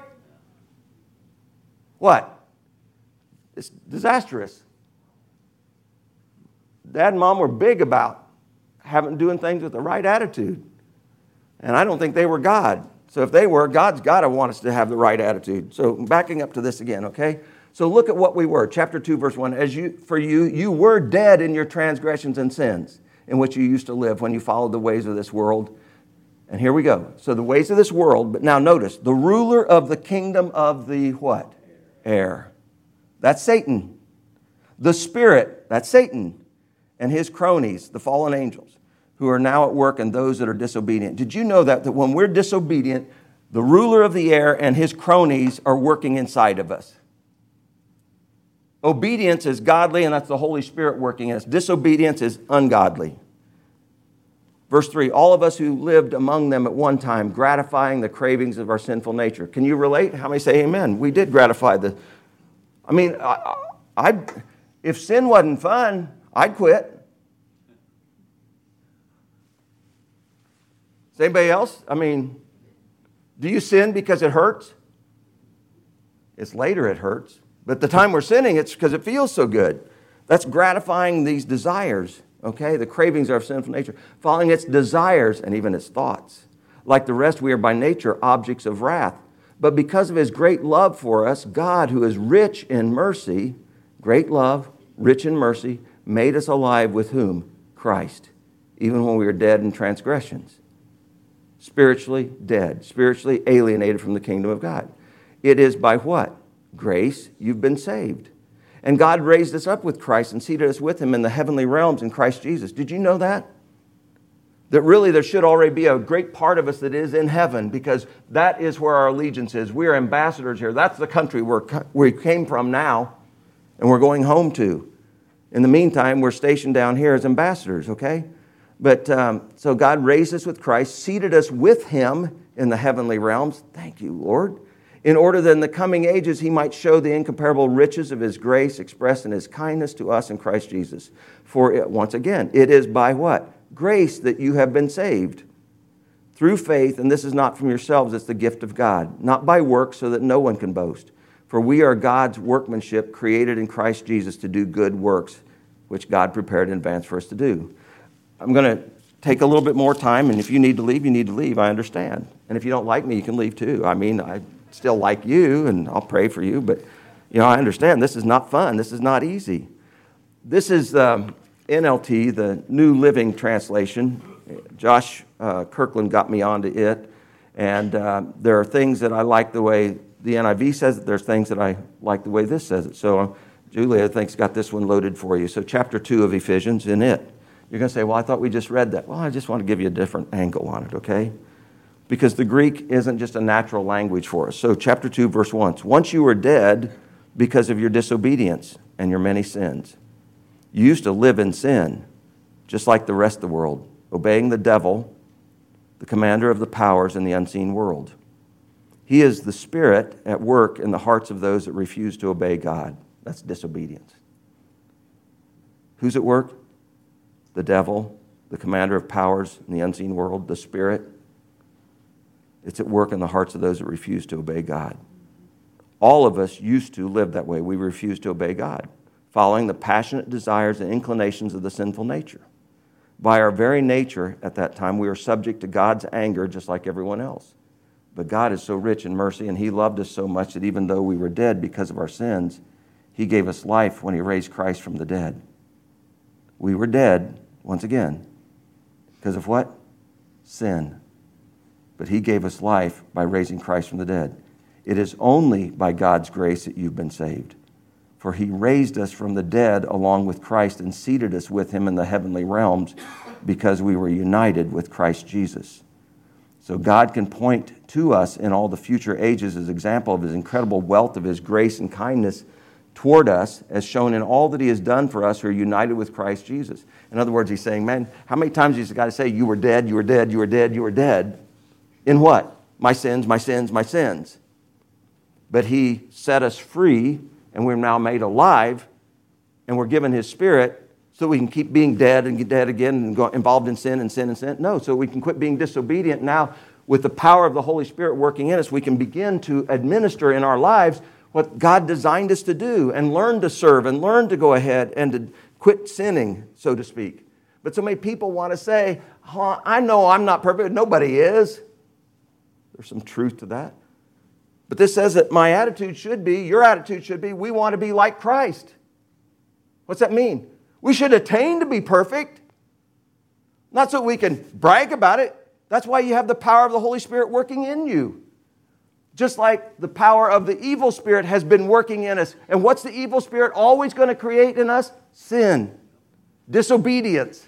A: What? It's disastrous. Dad and Mom were big about doing things with the right attitude. And I don't think they were God. So if they were, God's got to want us to have the right attitude. So backing up to this again, okay? So look at what we were. Chapter 2, verse 1. You were dead in your transgressions and sins in which you used to live when you followed the ways of this world. And here we go. So the ways of this world, but now notice, the ruler of the kingdom of the what? Air. That's Satan. The spirit, that's Satan. And his cronies, the fallen angels, who are now at work and those that are disobedient. Did you know that when we're disobedient, the ruler of the air and his cronies are working inside of us? Obedience is godly, and that's the Holy Spirit working in us. Disobedience is ungodly. Verse 3, all of us who lived among them at one time, gratifying the cravings of our sinful nature. Can you relate? How many say amen? We did gratify if sin wasn't fun, I'd quit. Is anybody else? Do you sin because it hurts? It's later it hurts. But the time we're sinning, it's because it feels so good. That's gratifying these desires, okay? The cravings of our sinful nature. Following its desires and even its thoughts. Like the rest, we are by nature objects of wrath. But because of His great love for us, God, who is rich in mercy, great love, rich in mercy, made us alive with whom? Christ. Even when we were dead in transgressions. Spiritually dead. Spiritually alienated from the kingdom of God. It is by what? Grace, you've been saved. And God raised us up with Christ and seated us with Him in the heavenly realms in Christ Jesus. Did you know that? That really there should already be a great part of us that is in heaven, because that is where our allegiance is. We are ambassadors here. That's the country we came from now and we're going home to. In the meantime, we're stationed down here as ambassadors, okay? But so God raised us with Christ, seated us with Him in the heavenly realms. Thank you, Lord. in order that in the coming ages he might show the incomparable riches of his grace expressed in his kindness to us in Christ Jesus. For once again, it is by what? Grace that you have been saved. Through faith, and this is not from yourselves, it's the gift of God, not by works so that no one can boast. For we are God's workmanship, created in Christ Jesus to do good works, which God prepared in advance for us to do. I'm going to take a little bit more time, and if you need to leave, you need to leave. I understand. And if you don't like me, you can leave too. I mean, I still like you, and I'll pray for you, but I understand this is not fun. This is not easy. This is NLT, the New Living Translation. Josh Kirkland got me onto it, and there are things that I like the way the NIV says it. There's things that I like the way this says it. So Julia, I think, got this one loaded for you. So chapter 2 of Ephesians in it. You're going to say, well, I thought we just read that. Well, I just want to give you a different angle on it, okay? Because the Greek isn't just a natural language for us. So chapter 2, verse 1. Once you were dead because of your disobedience and your many sins. You used to live in sin, just like the rest of the world, obeying the devil, the commander of the powers in the unseen world. He is the spirit at work in the hearts of those that refuse to obey God. That's disobedience. Who's at work? The devil, the commander of powers in the unseen world, the spirit. It's at work in the hearts of those that refuse to obey God. All of us used to live that way. We refused to obey God, following the passionate desires and inclinations of the sinful nature. By our very nature at that time, we were subject to God's anger just like everyone else. But God is so rich in mercy, and he loved us so much that even though we were dead because of our sins, he gave us life when he raised Christ from the dead. We were dead, once again, because of what? Sin. But he gave us life by raising Christ from the dead. It is only by God's grace that you've been saved. For he raised us from the dead along with Christ and seated us with him in the heavenly realms because we were united with Christ Jesus. So God can point to us in all the future ages as an example of his incredible wealth of his grace and kindness toward us, as shown in all that he has done for us who are united with Christ Jesus. In other words, he's saying, man, how many times has got to say, you were dead, you were dead, you were dead, you were dead? In what? My sins, my sins, my sins. But he set us free, and we're now made alive, and we're given his spirit so we can keep being dead and get dead again and go involved in sin and sin and sin. No, so we can quit being disobedient. Now, with the power of the Holy Spirit working in us, we can begin to administer in our lives what God designed us to do and learn to serve and learn to go ahead and to quit sinning, so to speak. But so many people want to say, oh, I know I'm not perfect. Nobody is. There's some truth to that. But this says that my attitude should be, your attitude should be, we want to be like Christ. What's that mean? We should attain to be perfect. Not so we can brag about it. That's why you have the power of the Holy Spirit working in you. Just like the power of the evil spirit has been working in us. And what's the evil spirit always going to create in us? Sin, disobedience,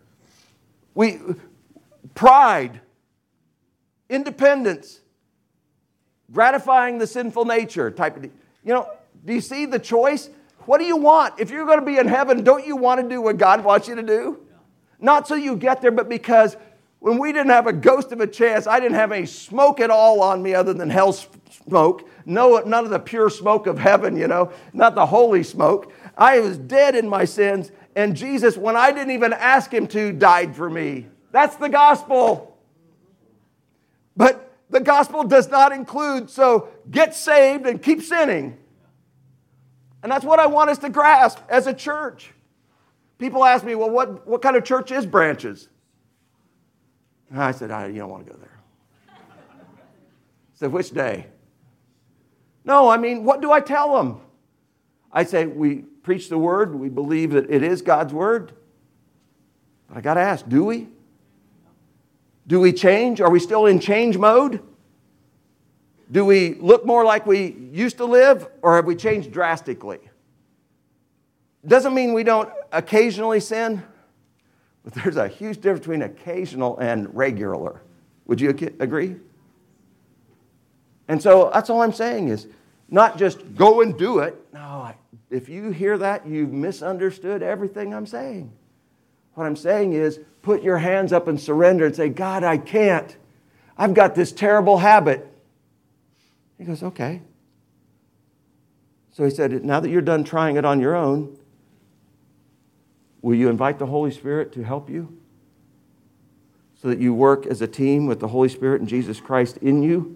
A: pride, independence, gratifying the sinful nature type of. Do you see the choice? What do you want? If you're going to be in heaven, don't you want to do what God wants you to do? Not so you get there, but because when we didn't have a ghost of a chance, I didn't have any smoke at all on me other than hell's smoke. No, none of the pure smoke of heaven, not the holy smoke. I was dead in my sins, and Jesus, when I didn't even ask him to, died for me. That's the gospel. But the gospel does not include, so get saved and keep sinning. And that's what I want us to grasp as a church. People ask me, well, what kind of church is Branches? And I said, you don't want to go there. I said, which day? No, what do I tell them? I say, we preach the word. We believe that it is God's word. But I got to ask, do we? Do we change? Are we still in change mode? Do we look more like we used to live, or have we changed drastically? Doesn't mean we don't occasionally sin, but there's a huge difference between occasional and regular. Would you agree? And so that's all I'm saying is not just go and do it. No, if you hear that, you've misunderstood everything I'm saying. What I'm saying is put your hands up and surrender and say, God, I can't. I've got this terrible habit. He goes, okay. So he said, now that you're done trying it on your own, will you invite the Holy Spirit to help you? So that you work as a team with the Holy Spirit and Jesus Christ in you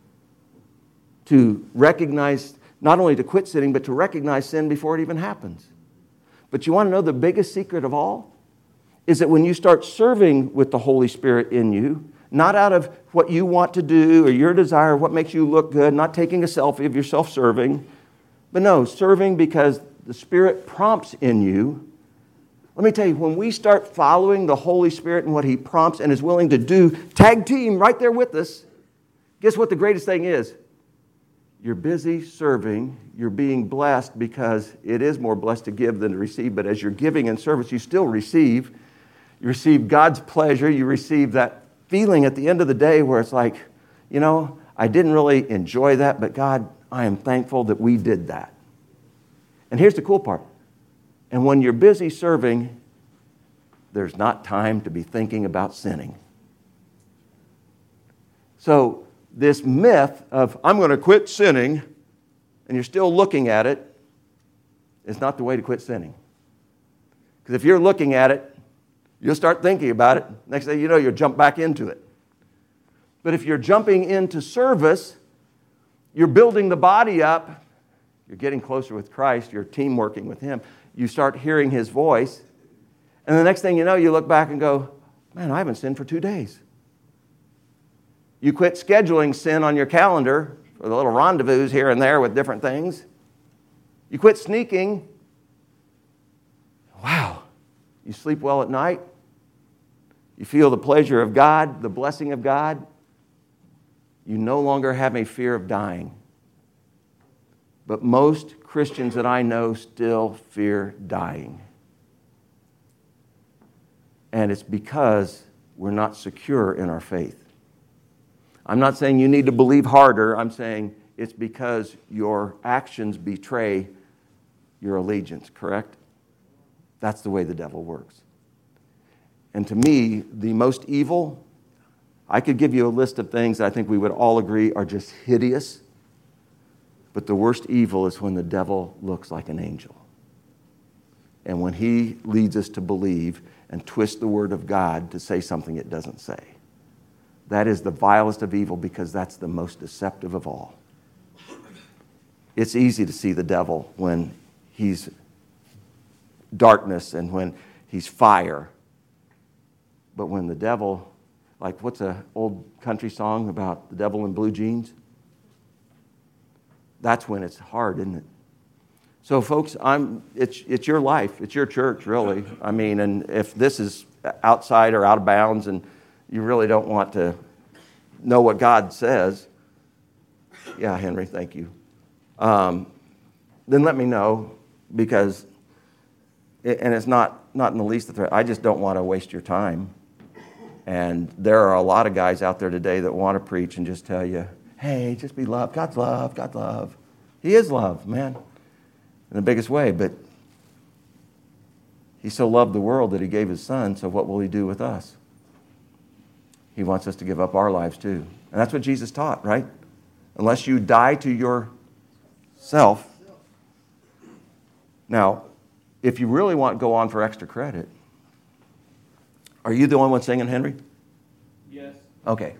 A: to recognize, not only to quit sinning, but to recognize sin before it even happens. But you want to know the biggest secret of all? Is that when you start serving with the Holy Spirit in you, not out of what you want to do or your desire, what makes you look good, not taking a selfie of yourself serving, but no, serving because the Spirit prompts in you. Let me tell you, when we start following the Holy Spirit and what He prompts and is willing to do, tag team right there with us, guess what the greatest thing is? You're busy serving, you're being blessed because it is more blessed to give than to receive, but as you're giving in service, you still receive. You receive God's pleasure, you receive that feeling at the end of the day where it's like, you know, I didn't really enjoy that, but God, I am thankful that we did that. And here's the cool part. And when you're busy serving, there's not time to be thinking about sinning. So this myth of, I'm going to quit sinning, and you're still looking at it, is not the way to quit sinning. Because if you're looking at it, you'll start thinking about it. Next thing you know, you'll jump back into it. But if you're jumping into service, you're building the body up, you're getting closer with Christ, you're team working with Him, you start hearing His voice, and the next thing you know, you look back and go, man, I haven't sinned for 2 days. You quit scheduling sin on your calendar for the little rendezvous here and there with different things. You quit sneaking. Wow. You sleep well at night. You feel the pleasure of God, the blessing of God. You no longer have a fear of dying. But most Christians that I know still fear dying. And it's because we're not secure in our faith. I'm not saying you need to believe harder. I'm saying it's because your actions betray your allegiance, correct? That's the way the devil works. And to me, the most evil, I could give you a list of things that I think we would all agree are just hideous. But the worst evil is when the devil looks like an angel. And when he leads us to believe and twist the word of God to say something it doesn't say. That is the vilest of evil because that's the most deceptive of all. It's easy to see the devil when he's darkness and when he's fire. But when the devil, like what's an old country song about the devil in blue jeans? That's when it's hard, isn't it? So folks, it's your life. It's your church, really. I mean, and if this is outside or out of bounds and you really don't want to know what God says, yeah, Henry, thank you. Then let me know because, and it's not in the least a threat. I just don't want to waste your time. And there are a lot of guys out there today that want to preach and just tell you, hey, just be love. God's love. God's love. He is love, man, in the biggest way. But He so loved the world that He gave His Son, so what will He do with us? He wants us to give up our lives too. And that's what Jesus taught, right? Unless you die to yourself. Now, if you really want to go on for extra credit, are you the only one singing, Henry?
B: Yes.
A: Okay.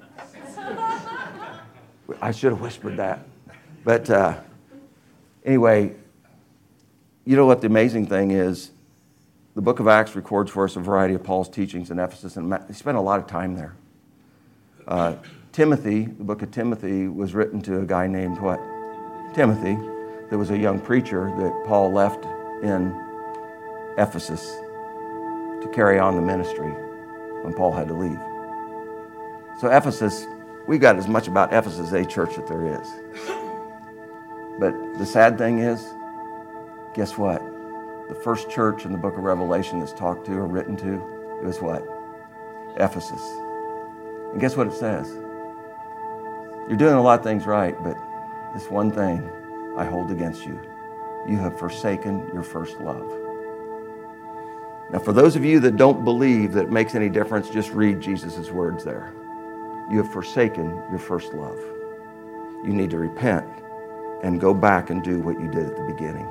A: I should have whispered that. But anyway, you know what the amazing thing is? The book of Acts records for us a variety of Paul's teachings in Ephesus, and he spent a lot of time there. Timothy, the book of Timothy, was written to a guy named what? Timothy. There was a young preacher that Paul left in Ephesus to carry on the ministry when Paul had to leave. So Ephesus, we got as much about Ephesus as a church that there is. But the sad thing is, guess what? The first church in the book of Revelation that's talked to or written to, it was what? Ephesus. And guess what it says? You're doing a lot of things right, but this one thing I hold against you. You have forsaken your first love. Now, for those of you that don't believe that it makes any difference, just read Jesus' words there. You have forsaken your first love. you need to repent and go back and do what you did at the beginning.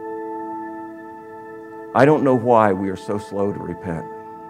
A: I don't know why we are so slow to repent.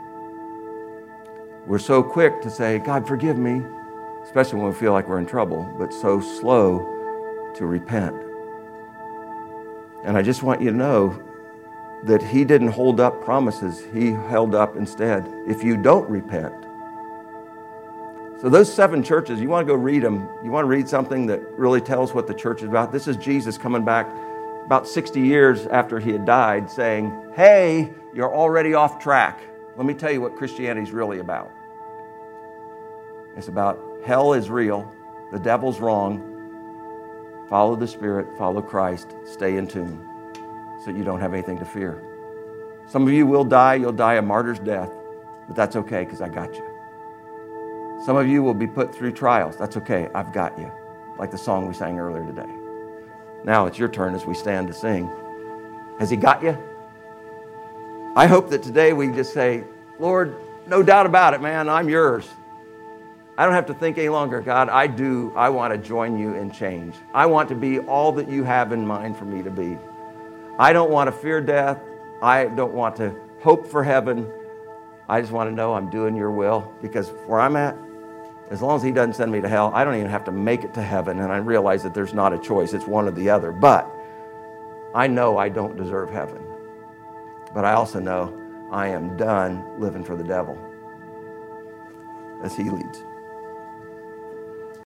A: We're so quick to say, God, forgive me, especially when we feel like we're in trouble, but so slow to repent. And I just want you to know that he didn't hold up promises. He held up instead, if you don't repent. So those 7 churches, you want to go read them. You want to read something that really tells what the church is about. This is Jesus coming back about 60 years after he had died saying, hey, you're already off track. Let me tell you what Christianity is really about. It's about hell is real, the devil's wrong, follow the Spirit, follow Christ, stay in tune so you don't have anything to fear. Some of you will die, you'll die a martyr's death, but that's okay because I got you. Some of you will be put through trials. That's okay, I've got you, like the song we sang earlier today. Now it's your turn as we stand to sing. Has he got you? I hope that today we just say, Lord, no doubt about it, man, I'm yours. I don't have to think any longer. God, I want to join you in change. I want to be all that you have in mind for me to be. I don't want to fear death. I don't want to hope for heaven. I just want to know I'm doing your will, because where I'm at, as long as he doesn't send me to hell, I don't even have to make it to heaven. And I realize that there's not a choice. It's one or the other. But I know I don't deserve heaven. But I also know I am done living for the devil as he leads.